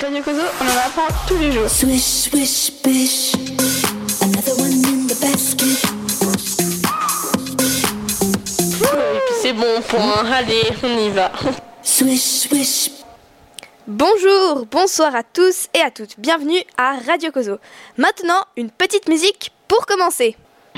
Radio Kozo, on en apprend tous les jours. Swish, swish, bish. Another one in the basket. Et puis c'est bon point. Allez, on y va. Swish, swish. Bonjour, bonsoir à tous et à toutes. Bienvenue à Radio Kozo. Maintenant, une petite musique pour commencer.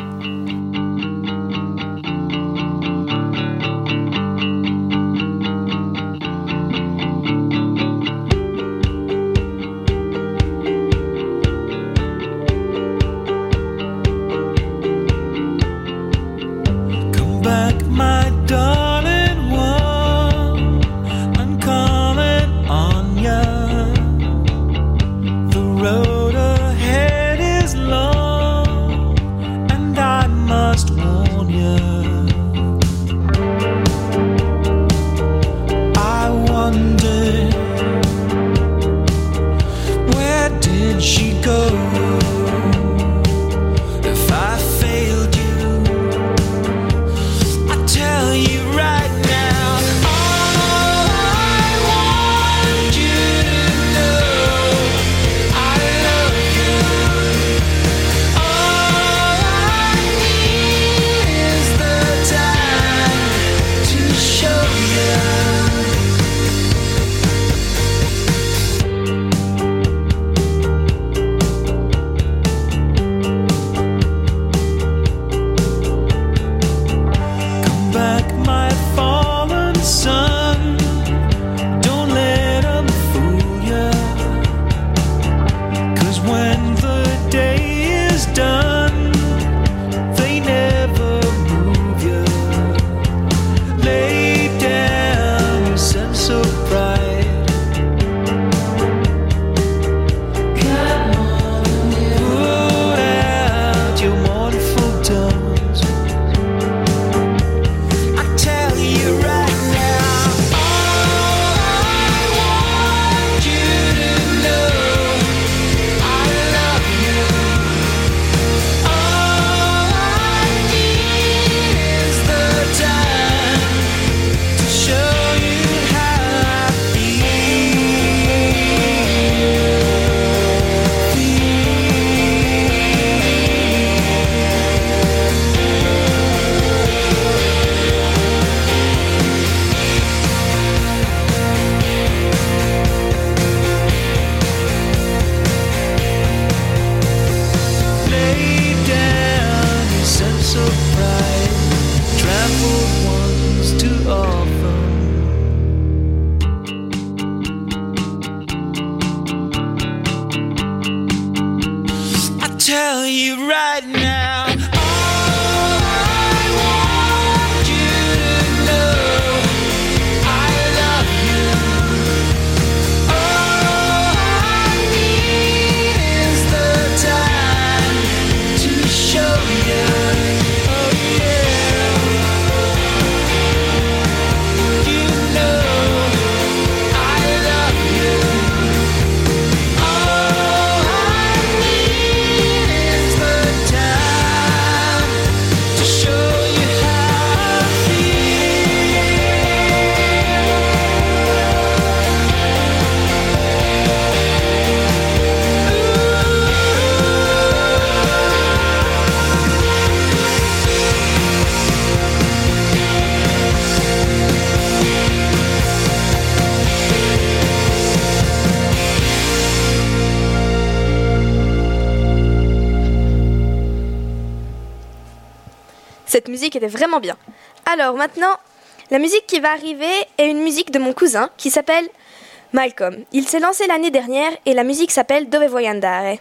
Cette musique était vraiment bien. Alors maintenant, la musique qui va arriver est une musique de mon cousin qui s'appelle Malcolm. Il s'est lancé l'année dernière et la musique s'appelle Dove vuoi andare.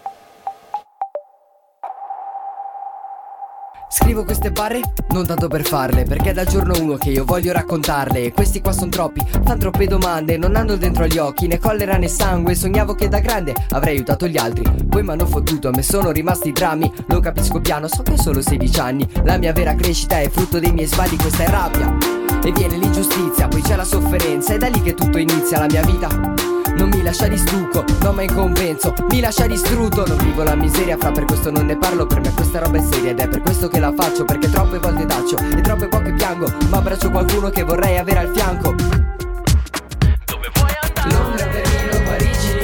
Scrivo queste barre non tanto per farle, perché è dal giorno 1 che io voglio raccontarle. E questi qua son troppi, fan troppe domande, non hanno dentro agli occhi né collera né sangue. Sognavo che da grande avrei aiutato gli altri, poi m'hanno fottuto, a me sono rimasti drammi. Lo capisco piano, so che ho solo 16 anni. La mia vera crescita è frutto dei miei sbagli, questa è rabbia. E viene l'ingiustizia, poi c'è la sofferenza, è da lì che tutto inizia la mia vita. Non mi lascia di stucco, no ma in compenso mi lascia distrutto. Non vivo la miseria, fra, per questo non ne parlo. Per me questa roba è seria ed è per questo che la faccio, perché troppe volte taccio e troppe poche piango, ma abbraccio qualcuno che vorrei avere al fianco. Dove vuoi andare? Londra, Berlino, Parigi,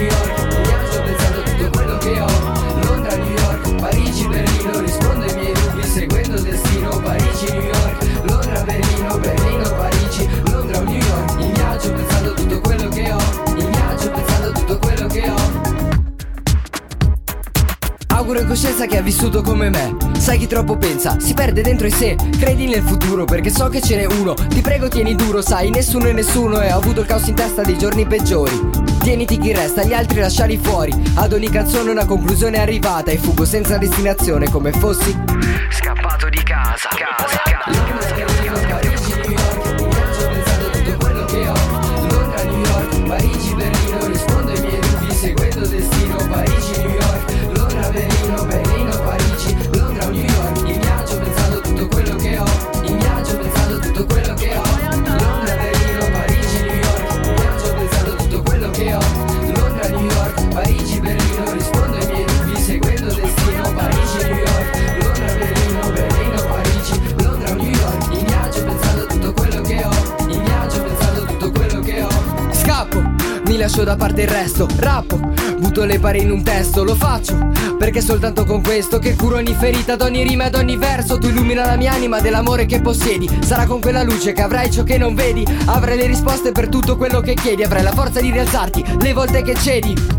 coscienza che ha vissuto come me. Sai chi troppo pensa, si perde dentro di sé. Credi nel futuro perché so che ce n'è uno. Ti prego tieni duro, sai, nessuno è nessuno e ho avuto il caos in testa dei giorni peggiori. Tieniti chi resta, gli altri lasciali fuori. Ad ogni canzone una conclusione è arrivata e fuggo senza destinazione come fossi scappato di casa. Parigi, New York, mi viaggio pensando a tutto quello che ho. Londra, New York, Parigi, Berlino, rispondo ai miei dubbi seguendo destino. Parigi, New York, Londra, Berlino, Berlino, Parigi, Londra, New York, in viaggio pensando a tutto quello che ho. In viaggio pensando a tutto quello che ho. Londra, Berlino, Parigi, New York, in viaggio pensando a tutto quello che ho. Londra, New York, Parigi, Berlino, rispondo ai miei dubbi seguendo destino. Parigi, New York, Londra, Berlino, Berlino, Parigi, Londra, New York, in viaggio pensando a tutto quello che ho. In viaggio pensando a tutto quello che ho. Scappo, mi lascio da parte il resto, rappo, butto le pare in un testo, lo faccio perché soltanto con questo che curo ogni ferita ad ogni rima ad ogni verso. Tu illumina la mia anima dell'amore che possiedi. Sarà con quella luce che avrai ciò che non vedi. Avrai le risposte per tutto quello che chiedi. Avrai la forza di rialzarti le volte che cedi.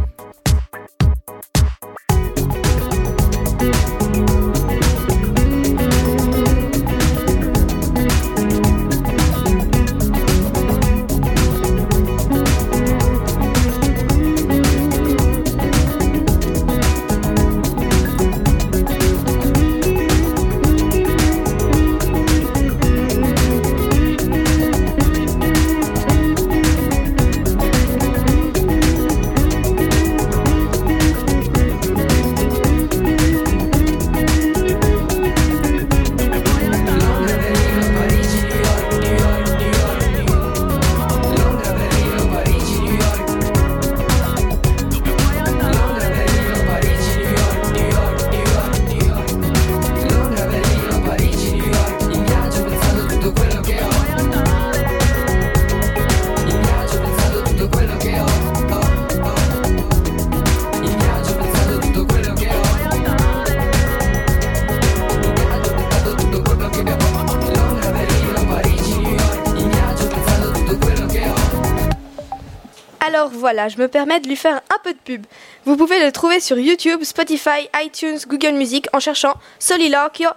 Alors voilà, je me permets de lui faire un peu de pub. Vous pouvez le trouver sur YouTube, Spotify, iTunes, Google Music en cherchant Soliloquio,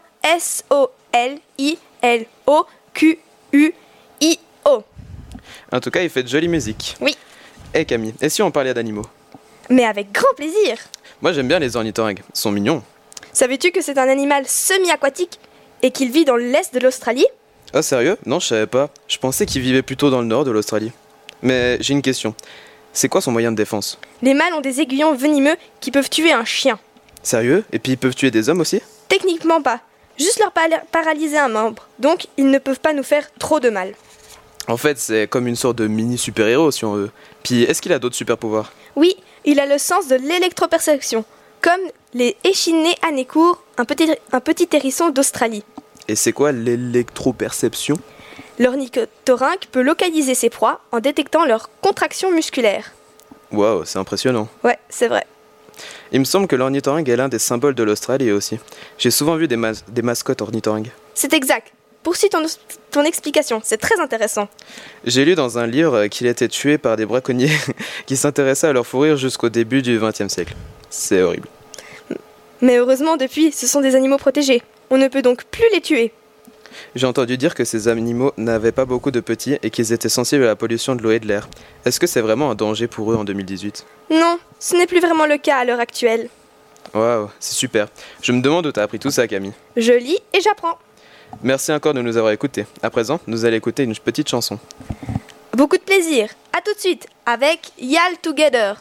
S-O-L-I-L-O-Q-U-I-O. En tout cas, il fait de jolie musique. Oui. Eh Camille, et si on parlait d'animaux? Mais avec grand plaisir. Moi j'aime bien les ornithorynques, ils sont mignons. Savais-tu que c'est un animal semi-aquatique et qu'il vit dans l'est de l'Australie? Oh sérieux? Non, je savais pas. Je pensais qu'ils vivaient plutôt dans le nord de l'Australie. Mais j'ai une question. C'est quoi son moyen de défense? Les mâles ont des aiguillons venimeux qui peuvent tuer un chien. Sérieux? Et puis ils peuvent tuer des hommes aussi? Techniquement pas. Juste leur paralyser un membre. Donc ils ne peuvent pas nous faire trop de mal. En fait, c'est comme une sorte de mini super-héros si on veut. Puis est-ce qu'il a d'autres super-pouvoirs? Oui, il a le sens de l'électroperception. Comme les échinés à nez court, un petit hérisson d'Australie. Et c'est quoi l'électroperception? L'ornithorynque peut localiser ses proies en détectant leurs contractions musculaires. Waouh, c'est impressionnant. Ouais, c'est vrai. Il me semble que l'ornithorynque est l'un des symboles de l'Australie aussi. J'ai souvent vu des mascottes ornithorynques. C'est exact. Poursuis ton explication, c'est très intéressant. J'ai lu dans un livre qu'il était tué par des braconniers qui s'intéressaient à leur fourrure jusqu'au début du XXe siècle. C'est horrible. Mais heureusement, depuis, ce sont des animaux protégés. On ne peut donc plus les tuer. J'ai entendu dire que ces animaux n'avaient pas beaucoup de petits et qu'ils étaient sensibles à la pollution de l'eau et de l'air. Est-ce que c'est vraiment un danger pour eux en 2018? Non, ce n'est plus vraiment le cas à l'heure actuelle. Waouh, c'est super. Je me demande où t'as appris tout ça, Camille. Je lis et j'apprends. Merci encore de nous avoir écoutés. À présent, nous allons écouter une petite chanson. Beaucoup de plaisir. À tout de suite avec Yall Together.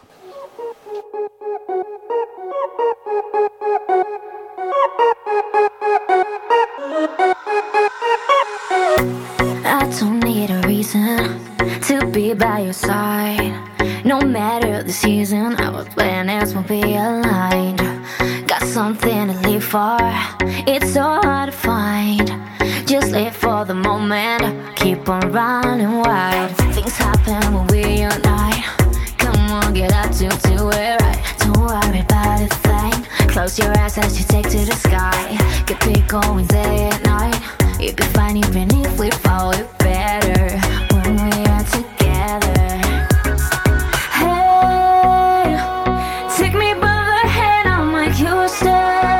I don't need a reason to be by your side. No matter the season, our planets will be aligned. Got something to live for, it's so hard to find. Just live for the moment, keep on running wide. Things happen when we unite. Come on, get up to do it right. Don't worry about a thing. Close your eyes as you take to the sky. Could be going day and night. You'll be fine even if we fall better when we are together. Hey, take me by the hand, I'll make you stay.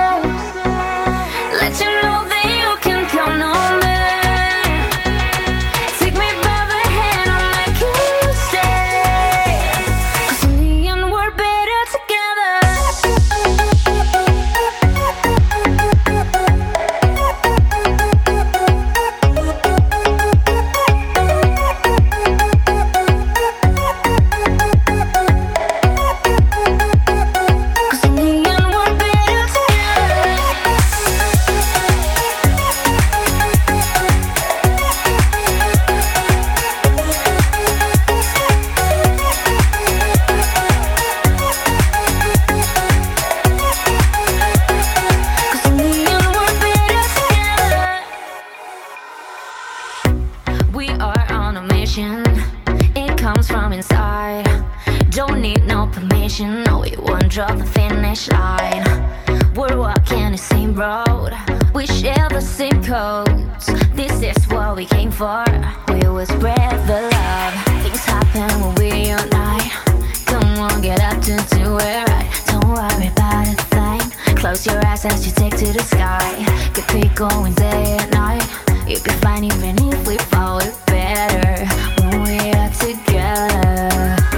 Don't need no permission, no, we won't drop the finish line. We're walking the same road, we share the same codes. This is what we came for, we will spread the love. Things happen when we unite. Come on, get up to do it right. Don't worry about a thing. Close your eyes as you take to the sky. Keep it going day and night. You'll be fine even if we fall, it better when we are together.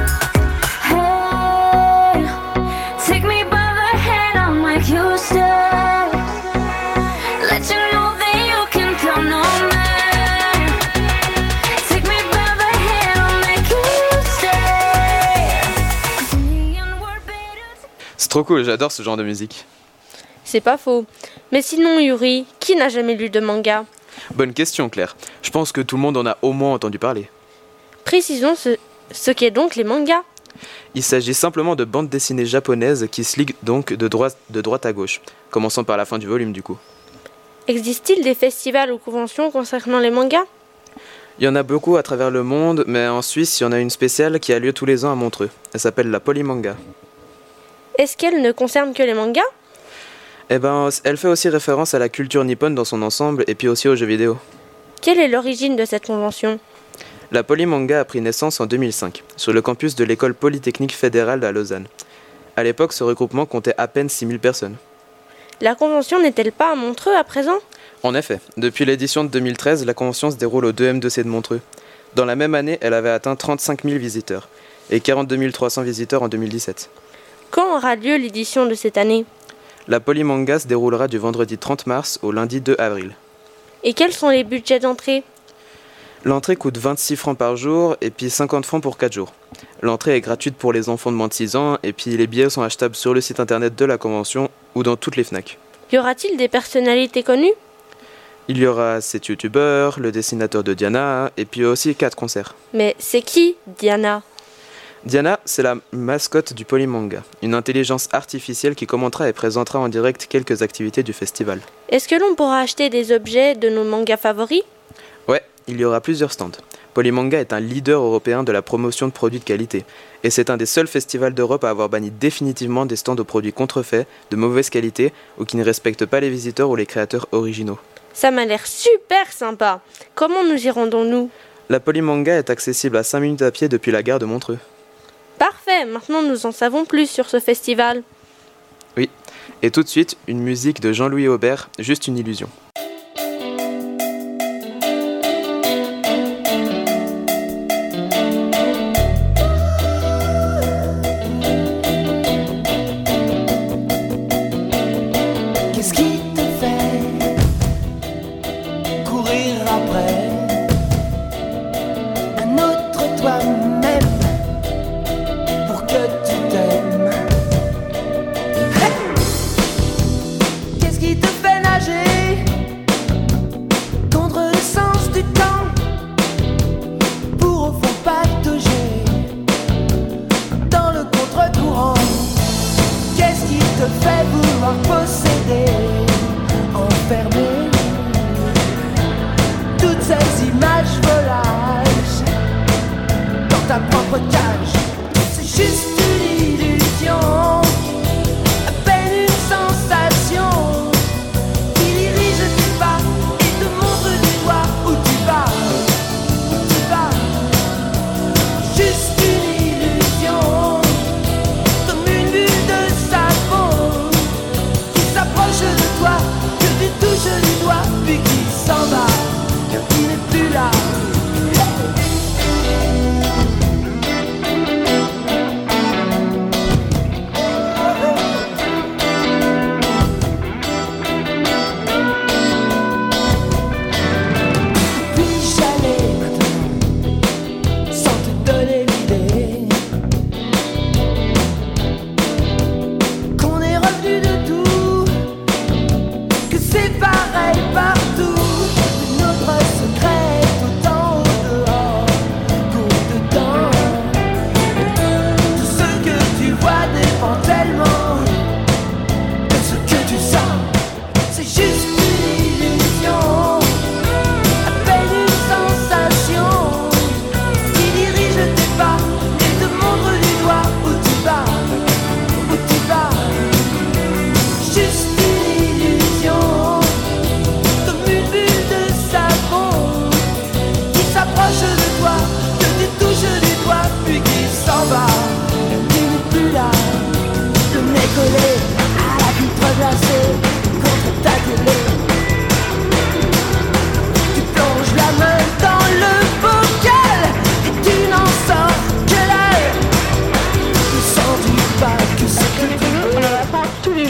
Hey, take me by the hand, I'll make you stay. Let you know that you can count on me. Take me by the hand, I'll make you stay. 'Cause in the end we're better. C'est trop cool, j'adore ce genre de musique. C'est pas faux. Mais sinon, Yuri, qui n'a jamais lu de manga? Bonne question, Claire. Je pense que tout le monde en a au moins entendu parler. Précisons ce qu'est donc les mangas. Il s'agit simplement de bandes dessinées japonaises qui se liguent donc de droite à gauche, commençant par la fin du volume du coup. Existe-t-il des festivals ou conventions concernant les mangas? Il y en a beaucoup à travers le monde, mais en Suisse, il y en a une spéciale qui a lieu tous les ans à Montreux. Elle s'appelle la Polymanga. Est-ce qu'elle ne concerne que les mangas? Eh ben, elle fait aussi référence à la culture nippone dans son ensemble et puis aussi aux jeux vidéo. Quelle est l'origine de cette convention? La Polymanga a pris naissance en 2005, sur le campus de l'école polytechnique fédérale à Lausanne. À l'époque, ce regroupement comptait à peine 6000 personnes. La convention n'est-elle pas à Montreux à présent? En effet, depuis l'édition de 2013, la convention se déroule au 2M2C de Montreux. Dans la même année, elle avait atteint 35 000 visiteurs et 42 300 visiteurs en 2017. Quand aura lieu l'édition de cette année? La Polymanga se déroulera du vendredi 30 mars au lundi 2 avril. Et quels sont les budgets d'entrée? L'entrée coûte 26 francs par jour et puis 50 francs pour 4 jours. L'entrée est gratuite pour les enfants de moins de 6 ans et puis les billets sont achetables sur le site internet de la convention ou dans toutes les FNAC. Y aura-t-il des personnalités connues? Il y aura 7 youtubeurs, le dessinateur de Diana et puis aussi 4 concerts. Mais c'est qui, Diana? Diana, c'est la mascotte du Polymanga, une intelligence artificielle qui commentera et présentera en direct quelques activités du festival. Est-ce que l'on pourra acheter des objets de nos mangas favoris? Ouais, il y aura plusieurs stands. Polymanga est un leader européen de la promotion de produits de qualité, et c'est un des seuls festivals d'Europe à avoir banni définitivement des stands aux produits contrefaits, de mauvaise qualité, ou qui ne respectent pas les visiteurs ou les créateurs originaux. Ça m'a l'air super sympa. Comment nous y rendons-nous? La Polymanga est accessible à 5 minutes à pied depuis la gare de Montreux. Parfait, maintenant nous en savons plus sur ce festival. Oui, et tout de suite, une musique de Jean-Louis Aubert, Juste une illusion. Qu'est-ce qui te fait courir après un autre toi-même pour que tu t'aimes? Hey! Qu'est-ce qui te fait nager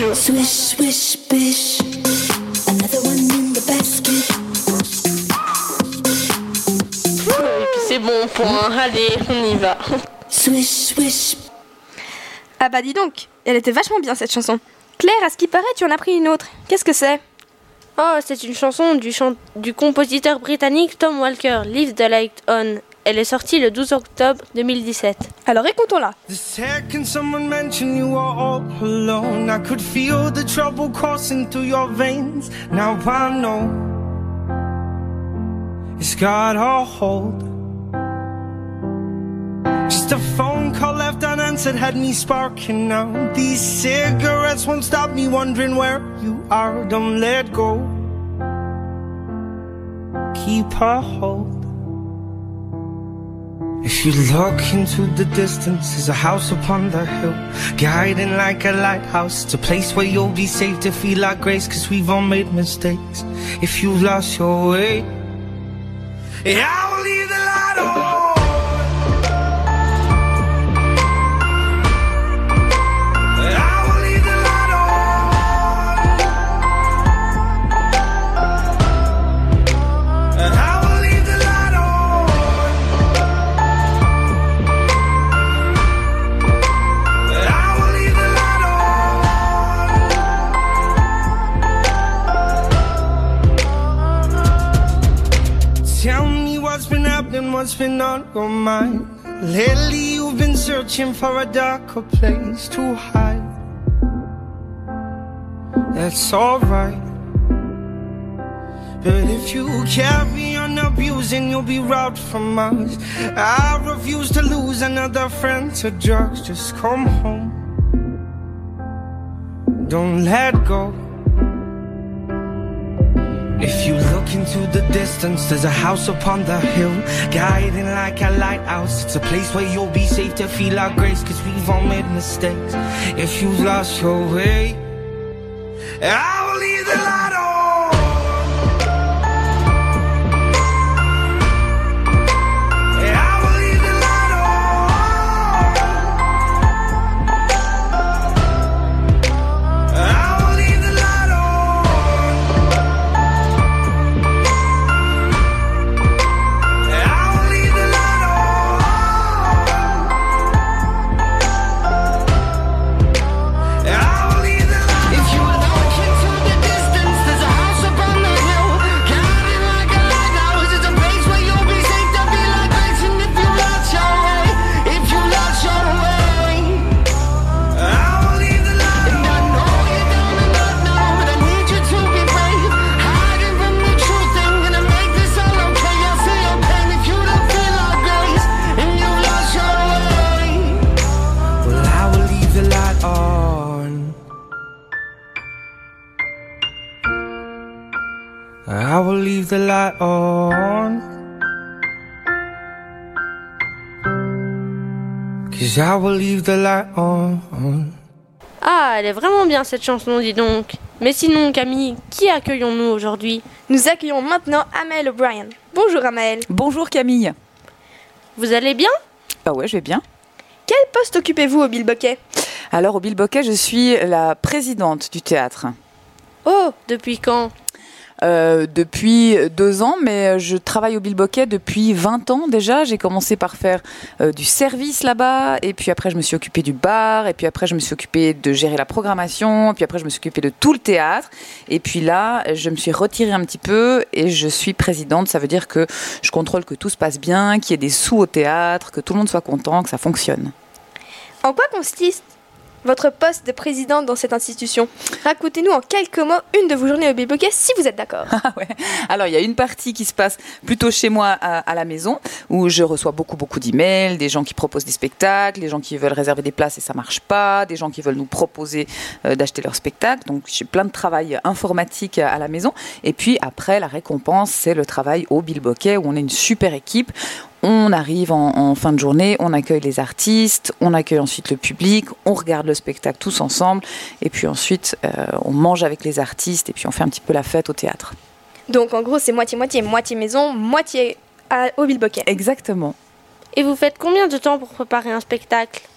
Swish, swish, bish. Another one in the basket. Et puis c'est bon point. Allez, on y va. Swish, swish. Ah bah dis donc, elle était vachement bien cette chanson. Claire, à ce qui paraît, tu en as pris une autre. Qu'est-ce que c'est ? Oh, c'est une chanson du compositeur britannique Tom Walker, Leave the Light On. Elle est sortie le 12 octobre 2017. Alors écoutons-la. The second someone mentioned you were all alone, I could feel the trouble coursing through your veins. Now I know it's got a hold. Just a phone call left unanswered had me sparking now. These cigarettes won't stop me wondering where you are. Don't let go. Keep a hold. If you look into the distance, there's a house upon the hill, guiding like a lighthouse. It's a place where you'll be safe to feel our grace, 'cause we've all made mistakes. If you've lost your way, yeah, I will leave the light on. What's been on your mind? Lately you've been searching for a darker place to hide. That's alright, but if you carry on abusing, you'll be robbed from us. I refuse to lose another friend to drugs. Just come home, don't let go. If you look into the distance, there's a house upon the hill, guiding like a lighthouse. It's a place where you'll be safe to feel our grace, 'cause we've all made mistakes. If you've lost your way, I will leave the light on. I will leave the light on, 'cause I will leave the light on. Ah, elle est vraiment bien cette chanson, dis donc. Mais sinon, Camille, qui accueillons-nous aujourd'hui ? Nous accueillons maintenant Amel O'Brien. Bonjour Amel. Bonjour Camille. Vous allez bien ? Ah ouais, je vais bien. Quel poste occupez-vous au Bilboquet ? Alors au Bilboquet, je suis la présidente du théâtre. Oh, depuis quand ? Depuis 2 ans, mais je travaille au Bilboquet depuis 20 ans déjà. J'ai commencé par faire du service là-bas, et puis après je me suis occupée du bar, et puis après je me suis occupée de gérer la programmation, et puis après je me suis occupée de tout le théâtre, et puis là je me suis retirée un petit peu et je suis présidente. Ça veut dire que je contrôle que tout se passe bien, qu'il y ait des sous au théâtre, que tout le monde soit content, que ça fonctionne. En quoi consiste votre poste de présidente dans cette institution ? Racontez-nous en quelques mots une de vos journées au Bilboquet, si vous êtes d'accord. Ah ouais. Alors, il y a une partie qui se passe plutôt chez moi à la maison, où je reçois beaucoup d'emails, des gens qui proposent des spectacles, des gens qui veulent réserver des places et ça marche pas, des gens qui veulent nous proposer d'acheter leur spectacle. Donc, j'ai plein de travail informatique à la maison. Et puis, après, la récompense, c'est le travail au Bilboquet, où on est une super équipe. On arrive en fin de journée, on accueille les artistes, on accueille ensuite le public, on regarde le spectacle tous ensemble, et puis ensuite on mange avec les artistes, et puis on fait un petit peu la fête au théâtre. Donc en gros c'est moitié maison, moitié au Bilboquet. Exactement. Et vous faites combien de temps pour préparer un spectacle ?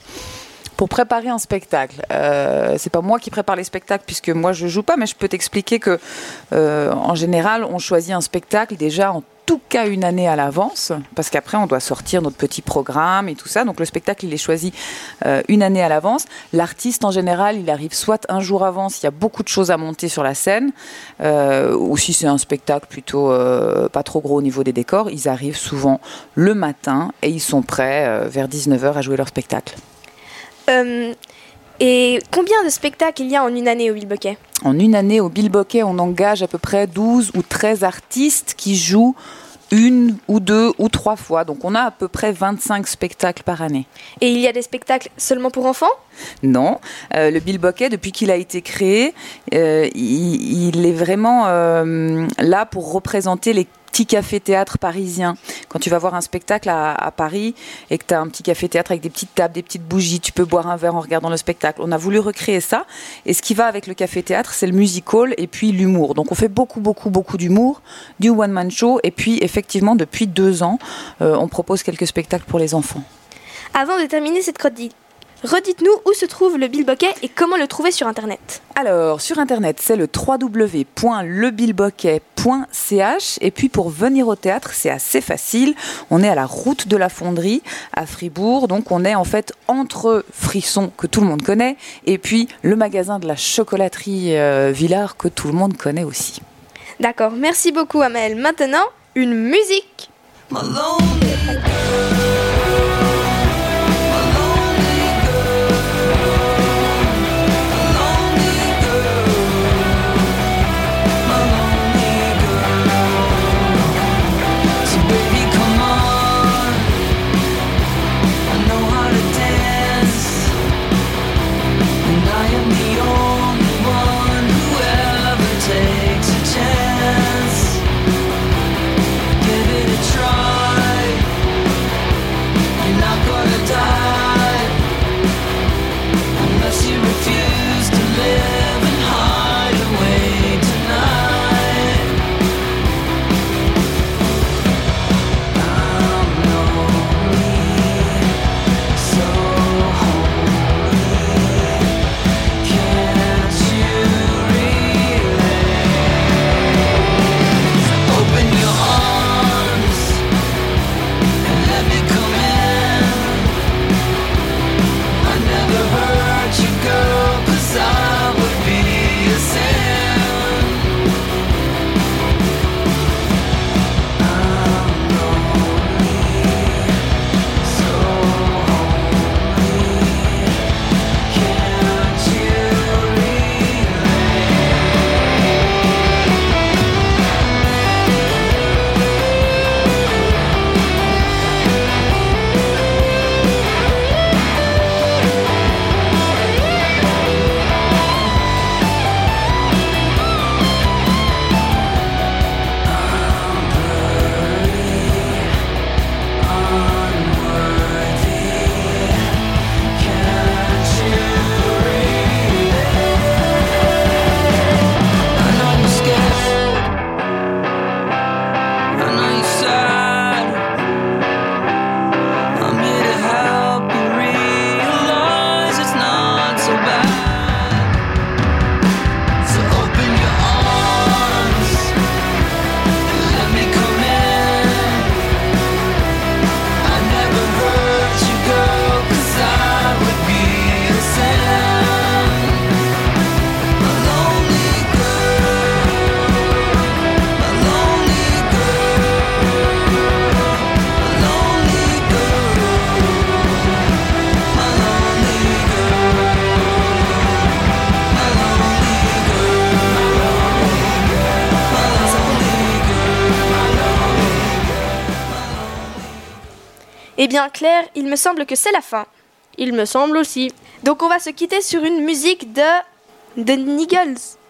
Pour préparer un spectacle, c'est pas moi qui prépare les spectacles puisque moi je joue pas, mais je peux t'expliquer que en général on choisit un spectacle déjà en tout cas une année à l'avance, parce qu'après on doit sortir notre petit programme et tout ça. Donc le spectacle il est choisi une année à l'avance. L'artiste en général il arrive soit un jour avant s'il y a beaucoup de choses à monter sur la scène, ou si c'est un spectacle plutôt pas trop gros au niveau des décors, ils arrivent souvent le matin et ils sont prêts vers 19h à jouer leur spectacle. Et combien de spectacles il y a en une année au Bilboquet ? En une année au Bilboquet, on engage à peu près 12 ou 13 artistes qui jouent une ou deux ou trois fois. Donc on a à peu près 25 spectacles par année. Et il y a des spectacles seulement pour enfants ? Non, le Bilboquet, depuis qu'il a été créé, il est vraiment là pour représenter les petits cafés-théâtres parisiens. Quand tu vas voir un spectacle à Paris et que tu as un petit café-théâtre avec des petites tables, des petites bougies, tu peux boire un verre en regardant le spectacle. On a voulu recréer ça. Et ce qui va avec le café-théâtre, c'est le music-hall et puis l'humour. Donc on fait beaucoup d'humour, du one-man show. Et puis effectivement, depuis 2 ans, on propose quelques spectacles pour les enfants. Avant de terminer cette chronique, redites-nous où se trouve le Bilboquet et comment le trouver sur Internet. Alors, sur Internet, c'est le www.lebilboquet.ch. Et puis, pour venir au théâtre, c'est assez facile. On est à la route de la Fonderie, à Fribourg. Donc, on est en fait entre Frisson, que tout le monde connaît, et puis le magasin de la chocolaterie Villard, que tout le monde connaît aussi. D'accord, merci beaucoup Amel. Maintenant, une musique. Eh bien Claire, il me semble que c'est la fin. Il me semble aussi. Donc on va se quitter sur une musique de Niggles.